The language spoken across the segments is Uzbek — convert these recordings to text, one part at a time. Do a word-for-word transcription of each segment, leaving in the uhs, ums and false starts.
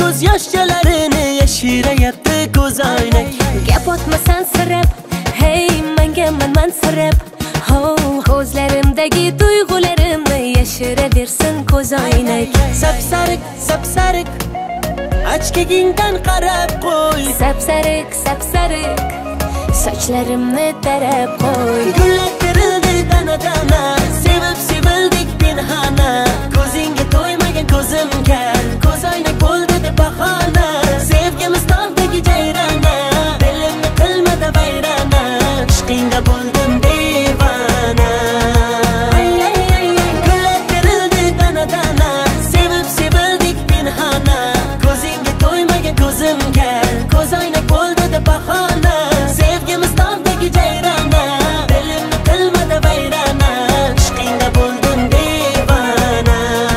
ko'z yoshchalarini yashirayapti ko'zoynak. Gap otmasan sirab, hey menga manman sirab. Ho, ko'zlarimdagi tuyg'ularimni yashiraversin ko'zoynak. Sapsariq, sapsariq, ochkigingdan qarab qo'y. Sapsariq, sapsariq, sochlarimni tarab qo'y. Gullar terildi dana-dana, sevib sevildik pinhona. Ko'zingga to'ymagan ko'zim kar, ko'zoynak bo'ldi deb bahona. Sevgimiz tog'dagi jayrona, dilimni qilmada vayrona. Ishqingda bo'ldim devona. Gullar terildi dana-dana, sevib sevildik pinhona. Ko'zingga to'ymagan ko'zim kar, ko'zoynak bo'ldi deb bahona. Sevgimiz tog'dagi jayrona, dilimni qilmada vayrona. Ishqingda bo'ldim devona.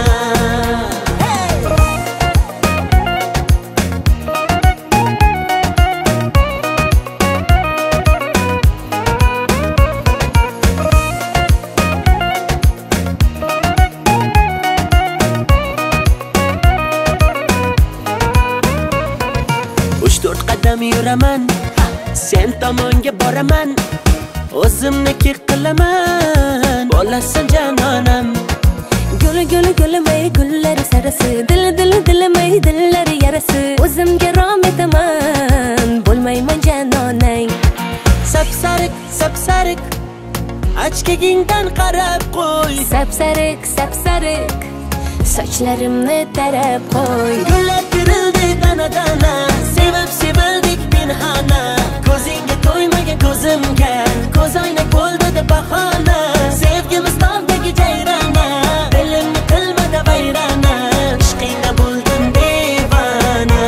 uch to'rt qadam yuraman, sen tomonga boraman. O'zimniki qilaman, bo'lasan janonam. Guli guli gulimay gullari sarasi, dili dili dilimay dillari yarasi. O'zimga rom etaman, bo'lmayman janonang. Sapsariq, sapsariq, ochkigingdan qarab qo'y. Sapsariq, sapsariq, sochlarimni tarab qo'y. Gullar terildi dana-dana, sevib sevildik pinhona. Ko'zingga to'ymagan ko'zim kar, ko'zoynak bo'ldi deb bahona. Sevgimiz tog'dagi jayrona, dilimni qilmada vayrona. Ishqingda bo'ldim devona.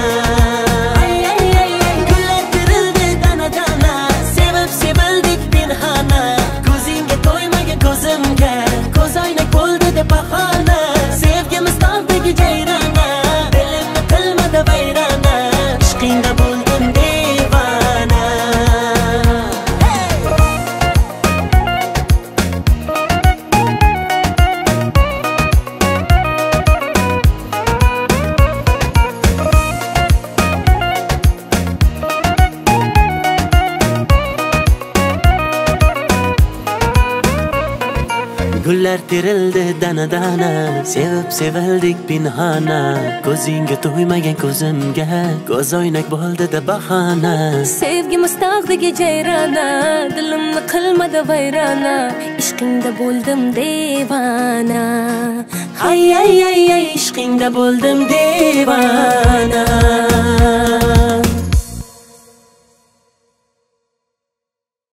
Gullar terildi dana-dana, sevib sevildik pinhona. Ko'zingga to'ymagan ko'zim kar, ko'zoynak bo'ldi deb bahona. Sevgimiz tog'dagi jayrona, dilimni qilmada vayrona. Ishqingda bo'ldim devona. Gullar terildi dana-dana, sevib sevildik pinhona. Ko'zingga to'ymagan ko'zimga, ko'zoynak bo'ldi deb bahona. Sevgimiz tog'dagi jayrona, dilimni qilmada vayrona. Ishqingda bo'ldim devona. Ay ay ay ay, ishqingda bo'ldim devona.